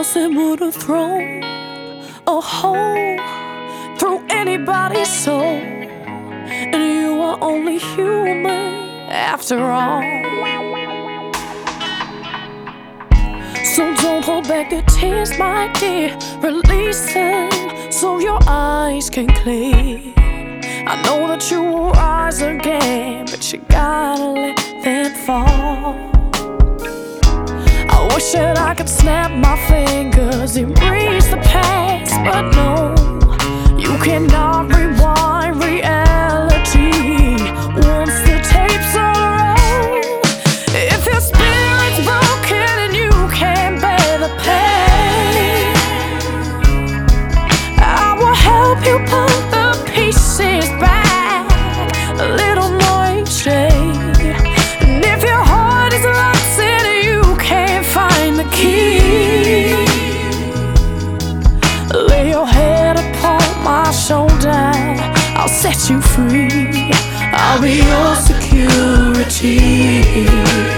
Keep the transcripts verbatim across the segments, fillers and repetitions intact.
Nothing would have thrown a hole through anybody's soul, and you are only human after all. So don't hold back the tears, my dear. Release them so your eyes can clear. I know that you will rise again, but you gotta let them fall. I wish that I could snap my fingers, erase the past, but no, you cannot rewind reality once the tapes are rolled. If your spirit's broken and you can't bear the pain, I will help you put the pieces back a little more each day. And if your heart is locked in and you can't find the key, lay your head upon my shoulder, I'll set you free. I'll be your security.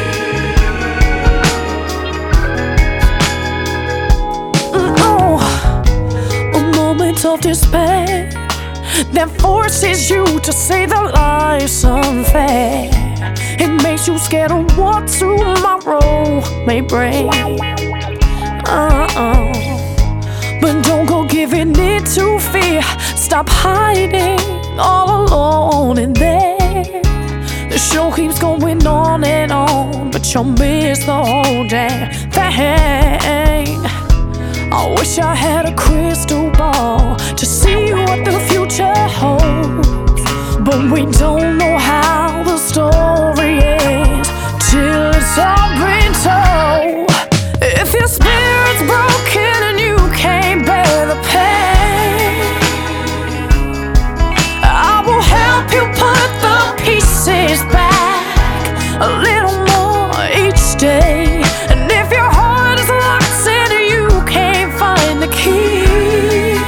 Oh, a moment of despair that forces you to say that life's unfair. It makes you scared of what tomorrow may bring. Uh-uh. But don't go giving in to fear. Stop hiding all alone in there. The show keeps going on and on, but you'll miss the whole damn thing. I wish I had a crystal ball to see what the future holds, but we don't know how the story ends till it's all been told. If your spirit's broken and you can't bear the pain, I will help you put the pieces back a little more each day. And if your heart is locked in and you can't find the key,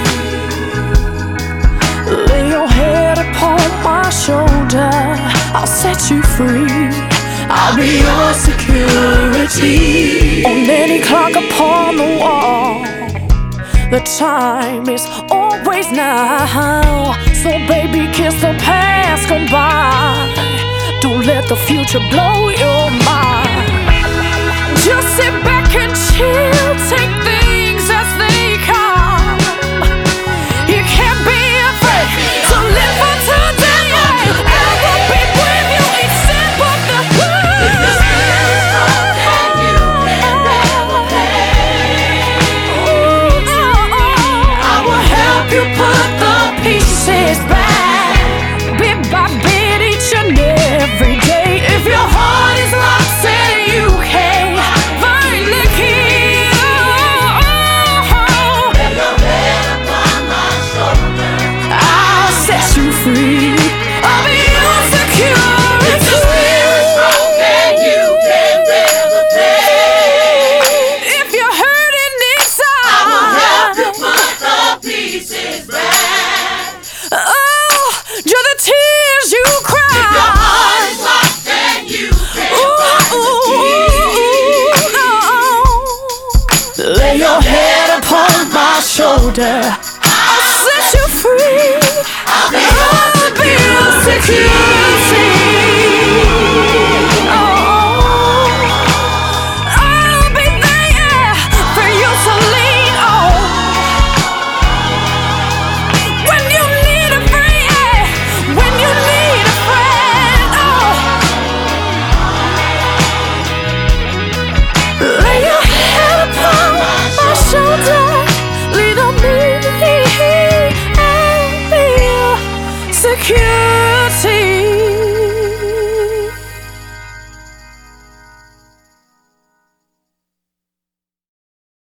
lay your head upon my shoulder, I'll set you free. I'll be your security. On any clock upon the wall, the time is always now. So baby, kiss the past goodbye. Don't let the future blow your mind. Just sit back and chill, take things as they come. You can't be afraid to live for today. I will be with you each step of the way. You put the pieces back, bit by bit, each and every day. If your heart is locked in, you can't find the key. Oh, lay your head upon my shoulder, I'll set you free. I'll be your security. If your spirit's broken, you can't bear the pain. If you're hurting inside, I will help you put the pieces back. Oh, you're the tears you cry. If your heart is locked and you can't find the key, lay your head upon my shoulder, I'll set you free. I'll be your security. Security.